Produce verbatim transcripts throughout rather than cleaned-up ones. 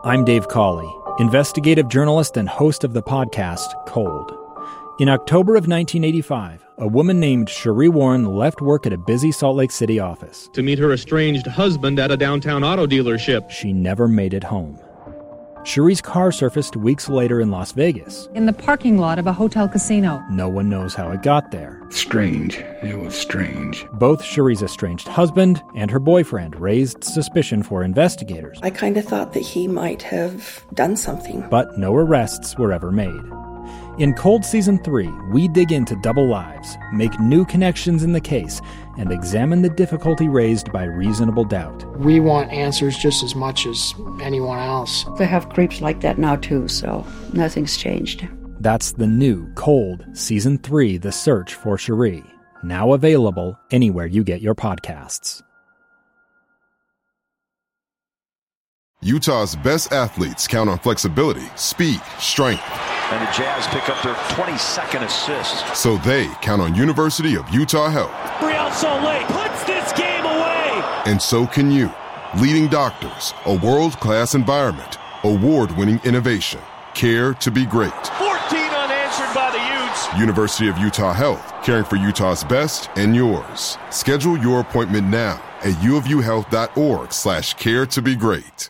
I'm Dave Cawley, investigative journalist and host of the podcast Cold. In October of nineteen eighty-five, a woman named Sheree Warren left work at a busy Salt Lake City office to meet her estranged husband at a downtown auto dealership. She never made it home. Sheree's car surfaced weeks later in Las Vegas. In the parking lot of a hotel casino. No one knows how it got there. Strange. It was strange. Both Sheree's estranged husband and her boyfriend raised suspicion for investigators. I kind of thought that he might have done something. But no arrests were ever made. In Cold Season three, we dig into double lives, make new connections in the case, and examine the difficulty raised by reasonable doubt. We want answers just as much as anyone else. They have creeps like that now, too, so nothing's changed. That's the new Cold Season three, The Search for Sheree, now available anywhere you get your podcasts. Utah's best athletes count on flexibility, speed, strength. And the Jazz pick up their twenty-second assist. So they count on University of Utah Health. Real Salt Lake puts this game away. And so can you. Leading doctors, a world-class environment, award-winning innovation, care to be great. fourteen unanswered by the Utes. University of Utah Health, caring for Utah's best and yours. Schedule your appointment now at uofuhealth.org slash care to be great.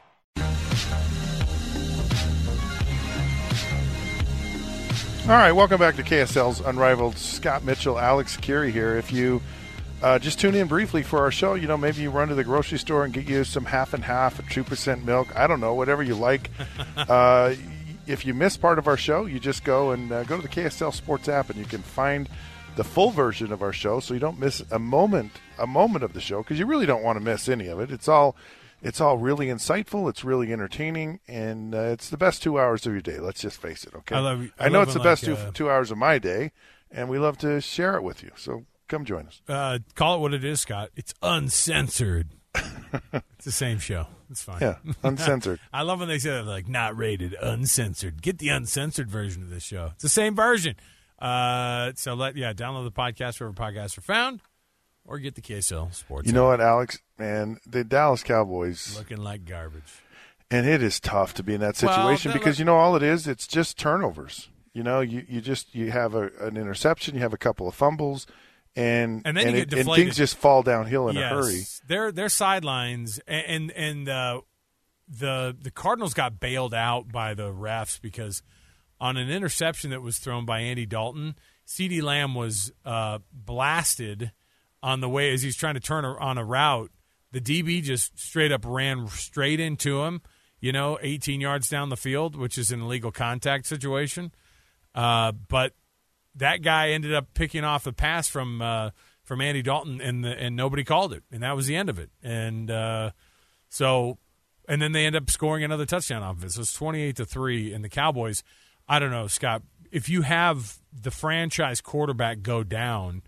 All right, welcome back to K S L's Unrivaled. Scott Mitchell, Alex Curie here. If you uh, just tune in briefly for our show, you know, maybe you run to the grocery store and get you some half and half, a two percent milk. I don't know, whatever you like. uh, if you miss part of our show, you just go and uh, go to the K S L Sports app, and you can find the full version of our show, so you don't miss a moment, a moment of the show, because you really don't want to miss any of it. It's all. It's all really insightful. It's really entertaining, and uh, it's the best two hours of your day. Let's just face it, okay? I, love, I, I know love it's the like, best two, uh, two hours of my day, and we love to share it with you. So come join us. Uh, call it what it is, Scott. It's uncensored. It's the same show. It's fine. Yeah, uncensored. I love when they say that, like, not rated, uncensored. Get the uncensored version of this show. It's the same version. Uh, so, let yeah, download the podcast wherever podcasts are found. Or get the K S L Sports. You know what, Alex? Man, the Dallas Cowboys. Looking like garbage. And it is tough to be in that situation well, because, like, you know, all it is, it's just turnovers. You know, you, you just you have a, an interception, you have a couple of fumbles, and and, then and, you it, get and things just fall downhill in yes. a hurry. Their their sidelines and and uh, the the Cardinals got bailed out by the refs because on an interception that was thrown by Andy Dalton, CeeDee Lamb was uh, blasted on the way as he's trying to turn on a route. The D B just straight up ran straight into him, you know, eighteen yards down the field, which is an illegal contact situation. Uh, but that guy ended up picking off a pass from uh, from Andy Dalton, and the, and nobody called it, and that was the end of it. And uh, so, and then they end up scoring another touchdown off of it. So it's twenty-eight to three, and the Cowboys. I don't know, Scott. If you have the franchise quarterback go down,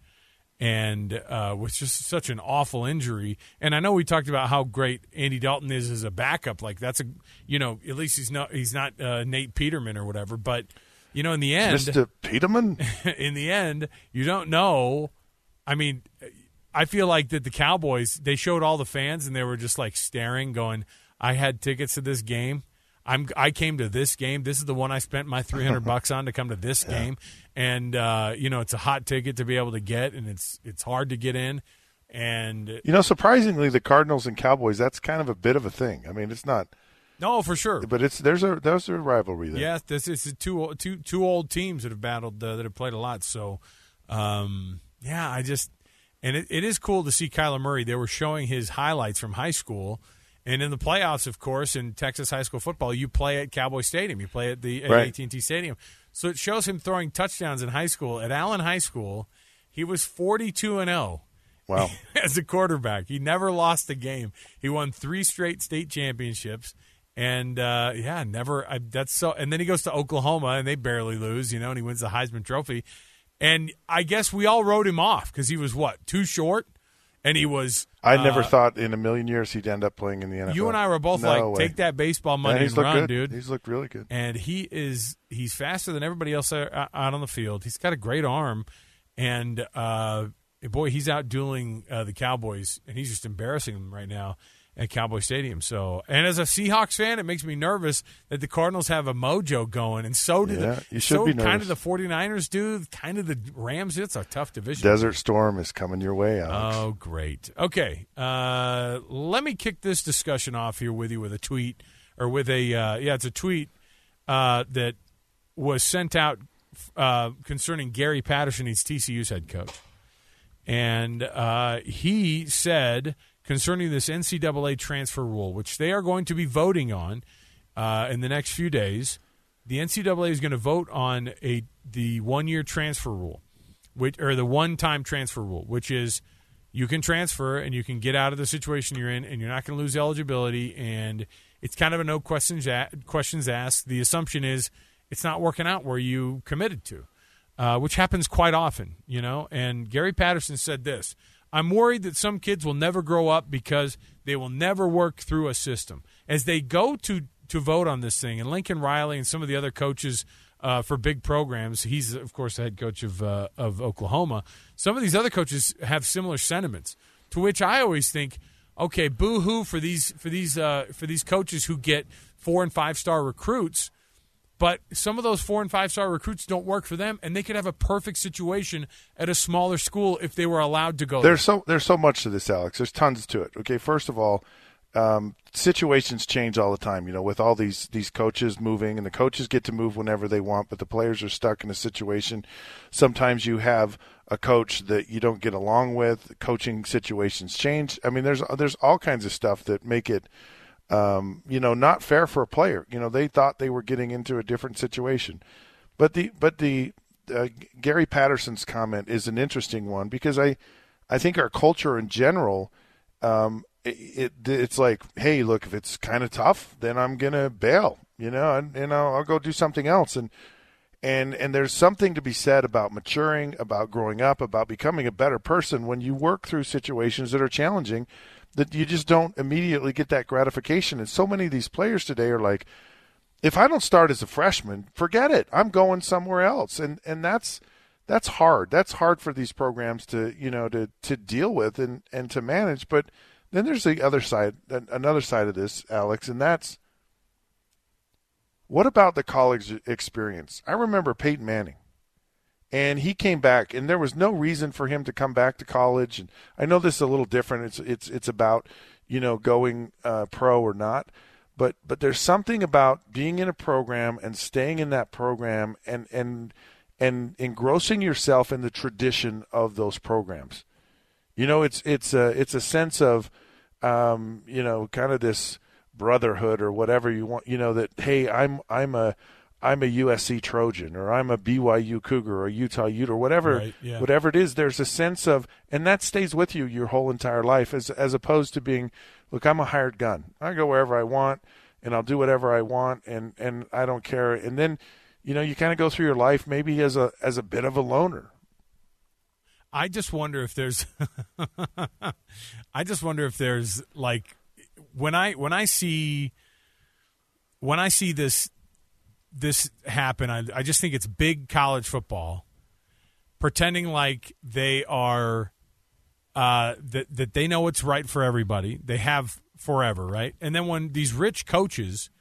and uh, with just such an awful injury. And I know we talked about how great Andy Dalton is as a backup. Like, that's a, you know, at least he's not he's not uh, Nate Peterman or whatever. But, you know, in the end, Mister Peterman, in the end, you don't know. I mean, I feel like that the Cowboys, they showed all the fans and they were just like staring, going, "I had tickets to this game. I'm I came to this game. This is the one I spent my three hundred bucks on to come to this yeah. game." And, uh, you know, it's a hot ticket to be able to get, and it's it's hard to get in. And you know, surprisingly, the Cardinals and Cowboys, that's kind of a bit of a thing. I mean, it's not. No, for sure. But it's there's a there's a rivalry there. Yes, this is two two two old teams that have battled uh, that have played a lot. So, um, yeah, I just and it, it is cool to see Kyler Murray. They were showing his highlights from high school. And in the playoffs, of course, in Texas high school football, you play at Cowboy Stadium. You play at the at right. A T and T Stadium. So it shows him throwing touchdowns in high school. At Allen High School, he was forty-two and oh. Wow. As a quarterback. He never lost a game. He won three straight state championships. And, uh, yeah, never I, – that's so – and then he goes to Oklahoma, and they barely lose, you know, and he wins the Heisman Trophy. And I guess we all wrote him off because he was, what, too short? And he was I uh, never thought in a million years he'd end up playing in the N F L. You and I were both no like, way. take that baseball money yeah, he's and run, good. dude. He's looked really good. And he is he's faster than everybody else out on the field. He's got a great arm. And, uh, boy, he's out dueling uh, the Cowboys, and he's just embarrassing them right now. at Cowboy Stadium. So, and as a Seahawks fan, it makes me nervous that the Cardinals have a mojo going, and so do yeah, the, you should so be nervous. kind of the 49ers do, kind of the Rams. It's a tough division. Desert Storm is coming your way, Alex. Oh, great. Okay, uh, let me kick this discussion off here with you with a tweet, or with a uh, yeah, it's a tweet uh, that was sent out uh, concerning Gary Patterson. He's T C U's head coach, and uh, he said, concerning this N C double A transfer rule, which they are going to be voting on uh, in the next few days, the N C double A is going to vote on a the one-year transfer rule, which, or the one-time transfer rule, which is you can transfer and you can get out of the situation you're in, and you're not going to lose eligibility, and it's kind of a no questions a- questions asked. The assumption is it's not working out where you committed to, uh, which happens quite often, you know. And Gary Patterson said this: I'm worried that some kids will never grow up because they will never work through a system. As they go to, to vote on this thing, and Lincoln Riley and some of the other coaches uh, for big programs, he's, of course, the head coach of uh, of Oklahoma, some of these other coaches have similar sentiments, to which I always think, okay, boo-hoo for these, for these, uh, for these coaches who get four- and five-star recruits, but some of those four- and five-star recruits don't work for them, and they could have a perfect situation at a smaller school if they were allowed to go There's there. so there's so much to this, Alex. There's tons to it. Okay, first of all, um, situations change all the time. You know, with all these these coaches moving, and the coaches get to move whenever they want, but the players are stuck in a situation. Sometimes you have a coach that you don't get along with. Coaching situations change. I mean, there's there's all kinds of stuff that make it – Um, you know, not fair for a player. You know, they thought they were getting into a different situation. But the but the uh, Gary Patterson's comment is an interesting one, because I, I think our culture in general, um, it, it it's like, hey, look, if it's kind of tough, then I'm gonna bail. You know, and, and I'll, I'll go do something else. And and and there's something to be said about maturing, about growing up, about becoming a better person when you work through situations that are challenging, that you just don't immediately get that gratification. And so many of these players today are like, if I don't start as a freshman, forget it. I'm going somewhere else. And and that's that's hard. That's hard for these programs to, you know, to, to deal with and, and to manage. But then there's the other side, another side of this, Alex, and that's, what about the college experience? I remember Peyton Manning. And he came back, and there was no reason for him to come back to college. And I know this is a little different. It's it's it's about, you know, going uh, pro or not. But but there's something about being in a program and staying in that program and and and engrossing yourself in the tradition of those programs. You know, it's it's a it's a sense of, um, you know, kind of this brotherhood or whatever you want. You know, that, hey, I'm I'm a I'm a U S C Trojan, or I'm a B Y U Cougar, or a Utah Ute, or whatever, right, yeah. whatever it is. There's a sense of, and that stays with you your whole entire life, as as opposed to being, look, I'm a hired gun. I go wherever I want, and I'll do whatever I want, and, and I don't care. And then, you know, you kind of go through your life maybe as a as a bit of a loner. I just wonder if there's, I just wonder if there's like, when I when I see, when I see this. this happen, I, I just think it's big college football pretending like they are uh, that that they know what's right for everybody. They have forever, right? And then when these rich coaches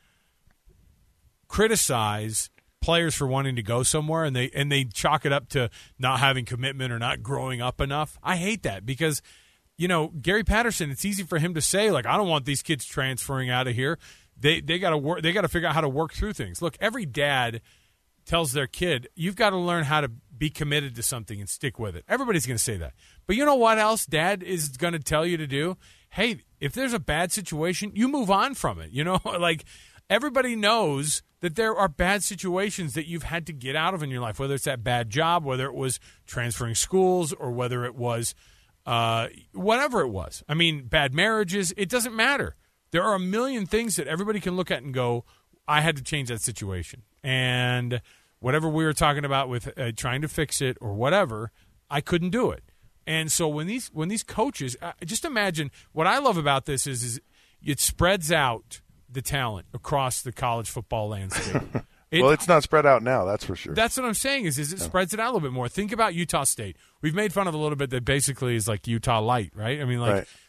criticize players for wanting to go somewhere, and they and they chalk it up to not having commitment or not growing up enough, I hate that, because, you know, Gary Patterson, it's easy for him to say, like, I don't want these kids transferring out of here. They they got to work. They got to figure out how to work through things. Look, every dad tells their kid, "You've got to learn how to be committed to something and stick with it." Everybody's going to say that, but you know what else Dad is going to tell you to do? Hey, if there's a bad situation, you move on from it. You know, like, everybody knows that there are bad situations that you've had to get out of in your life, whether it's that bad job, whether it was transferring schools, or whether it was uh, whatever it was. I mean, bad marriages. It doesn't matter. There are a million things that everybody can look at and go, I had to change that situation. And whatever we were talking about with uh, trying to fix it or whatever, I couldn't do it. And so when these when these coaches, uh, just imagine, what I love about this is, is it spreads out the talent across the college football landscape. It, well, it's not spread out now, that's for sure. That's what I'm saying is, is it yeah. spreads it out a little bit more. Think about Utah State. We've made fun of a little bit that basically is like Utah light, right? I mean, like, right.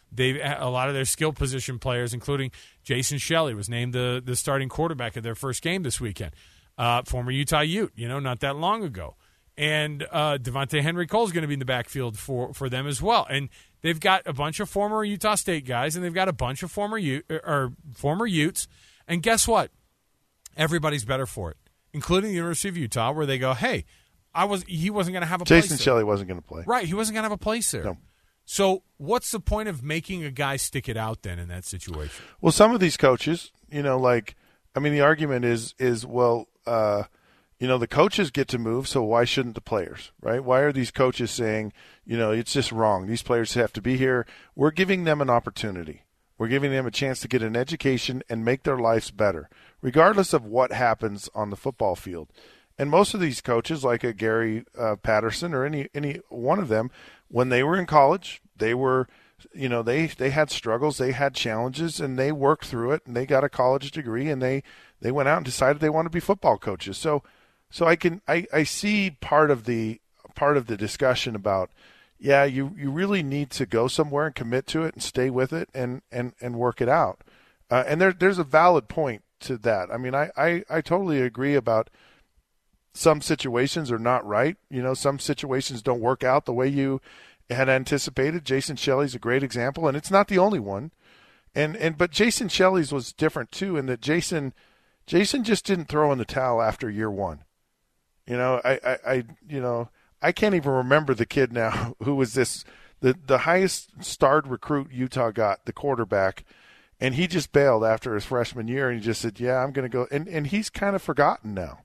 They a lot of their skill position players, including Jason Shelley, was named the the starting quarterback of their first game this weekend. Uh, former Utah Ute, you know, not that long ago. And uh, Devontae Henry Cole is going to be in the backfield for, for them as well. And they've got a bunch of former Utah State guys, and they've got a bunch of former Ute, or former Utes. And guess what? Everybody's better for it, including the University of Utah, where they go, "Hey, I was he wasn't going to have a Jason place there." Shelley wasn't going to play. Right, he wasn't going to have a place there. No. So what's the point of making a guy stick it out then in that situation? Well, some of these coaches, you know, like, I mean, the argument is, is well, uh, you know, the coaches get to move, so why shouldn't the players, right? Why are these coaches saying, you know, it's just wrong. These players have to be here. We're giving them an opportunity. We're giving them a chance to get an education and make their lives better, regardless of what happens on the football field. And most of these coaches, like a Gary uh, Patterson or any any one of them, when they were in college, they were, you know, they, they had struggles, they had challenges, and they worked through it, and they got a college degree, and they, they went out and decided they want to be football coaches. So, so I can I, I see part of the part of the discussion about, yeah, you, you really need to go somewhere and commit to it and stay with it and and, and work it out. Uh, and there there's a valid point to that. I mean, I, I, I totally agree about some situations are not right. You know, some situations don't work out the way you had anticipated. Jason Shelley's a great example, and it's not the only one. And and but Jason Shelley's was different too, in that Jason Jason just didn't throw in the towel after year one. You know, I, I, I you know, I can't even remember the kid now who was this the, the highest starred recruit Utah got, the quarterback, and he just bailed after his freshman year and he just said, yeah, I'm gonna go, and, and he's kind of forgotten now.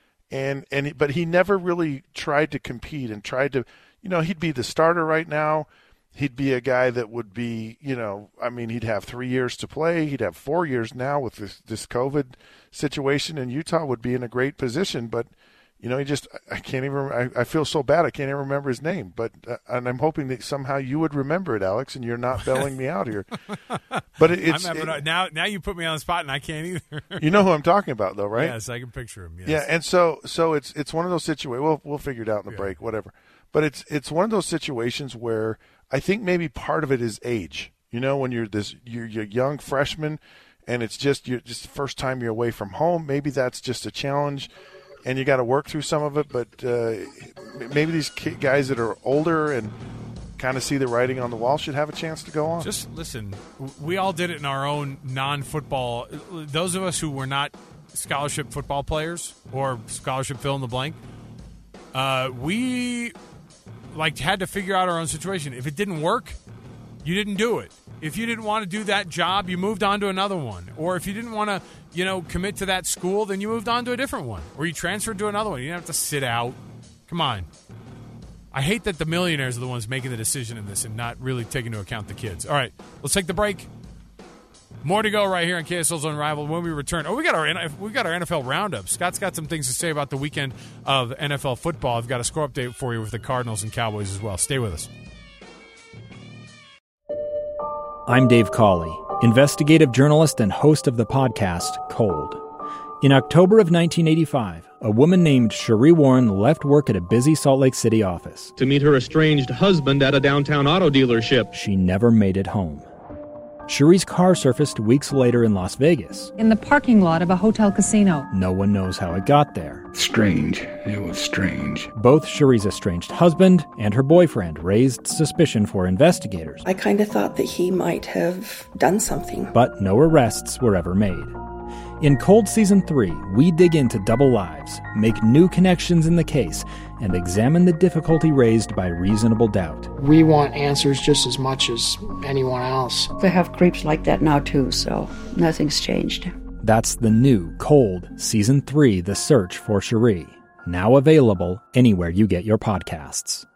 And and but he never really tried to compete and tried to, you know, he'd be the starter right now. He'd be a guy that would be, you know, I mean, he'd have three years to play. He'd have four years now with this, this COVID situation, and Utah would be in a great position. But, you know, he just, I can't even, I, I feel so bad I can't even remember his name. But, uh, and I'm hoping that somehow you would remember it, Alex, and you're not bailing me out here. But it, it's. I'm having, it, now, now you put me on the spot, and I can't either. You know who I'm talking about, though, right? Yes, I can picture him. Yes. Yeah, and so, so it's it's one of those situations. We'll we'll figure it out in the yeah. break, whatever. But it's it's one of those situations where I think maybe part of it is age. You know, when you're this you're, you're young freshman, and it's just you're just the first time you're away from home. Maybe that's just a challenge, and you got to work through some of it. But uh, maybe these guys that are older and kind of see the writing on the wall should have a chance to go on. Just listen, we all did it in our own non-football. Those of us who were not scholarship football players or scholarship fill in the blank, uh, we like had to figure out our own situation. If it didn't work, you didn't do it. If you didn't want to do that job, you moved on to another one. Or if you didn't want to, you know, commit to that school, then you moved on to a different one. Or you transferred to another one. You didn't have to sit out. Come on. I hate that the millionaires are the ones making the decision in this and not really taking into account the kids. All right, let's take the break. More to go right here on K S L's Unrivaled when we return. Oh, we got our we got our N F L roundup. Scott's got some things to say about the weekend of N F L football. I've got a score update for you with the Cardinals and Cowboys as well. Stay with us. I'm Dave Cawley, investigative journalist and host of the podcast Cold. In October of nineteen eighty-five, a woman named Cherie Warren left work at a busy Salt Lake City office to meet her estranged husband at a downtown auto dealership. She never made it home. Cherie's car surfaced weeks later in Las Vegas. In the parking lot of a hotel casino. No one knows how it got there. Strange. It was strange. Both Cherie's estranged husband and her boyfriend raised suspicion for investigators. I kind of thought that he might have done something. But no arrests were ever made. In Cold Season three, we dig into double lives, make new connections in the case, and examine the difficulty raised by reasonable doubt. We want answers just as much as anyone else. They have creeps like that now, too, so nothing's changed. That's the new Cold Season three, The Search for Cherie, now available anywhere you get your podcasts.